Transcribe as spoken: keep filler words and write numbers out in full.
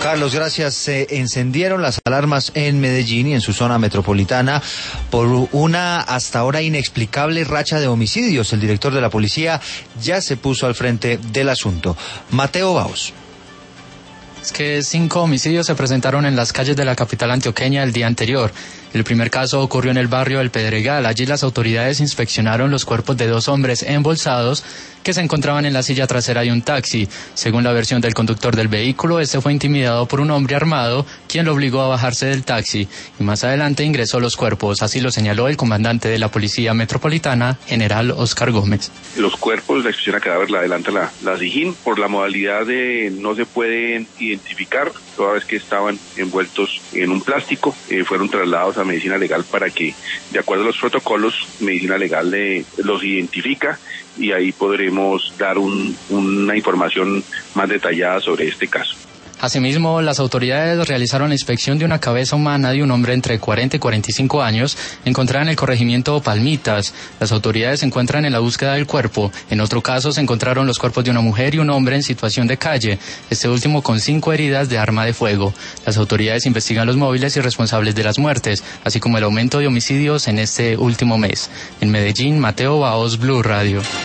Carlos, gracias. Se encendieron las alarmas en Medellín y en su zona metropolitana por una hasta ahora inexplicable racha de homicidios. El director de la policía ya se puso al frente del asunto. Mateo Baos. Es que cinco homicidios se presentaron en las calles de la capital antioqueña el día anterior. El primer caso ocurrió en el barrio El Pedregal. Allí las autoridades inspeccionaron los cuerpos de dos hombres embolsados que se encontraban en la silla trasera de un taxi. Según la versión del conductor del vehículo, este fue intimidado por un hombre armado, quien lo obligó a bajarse del taxi y más adelante ingresó los cuerpos. Así lo señaló el comandante de la Policía Metropolitana, general Oscar Gómez. Los cuerpos, la inspección a cadáver la adelanta la, la SIJIN. Por la modalidad de no se pueden identificar, toda vez que estaban envueltos en un plástico, eh, fueron trasladados a medicina legal para que, de acuerdo a los protocolos, medicina legal eh, los identifica y ahí podremos dar un, una información más detallada sobre este caso. Asimismo, las autoridades realizaron la inspección de una cabeza humana de un hombre entre cuarenta y cuarenta y cinco años encontrada en el corregimiento Palmitas. Las autoridades se encuentran en la búsqueda del cuerpo. En otro caso, se encontraron los cuerpos de una mujer y un hombre en situación de calle, este último con cinco heridas de arma de fuego. Las autoridades investigan los móviles y responsables de las muertes, así como el aumento de homicidios en este último mes. En Medellín, Mateo Baos, Blue Radio.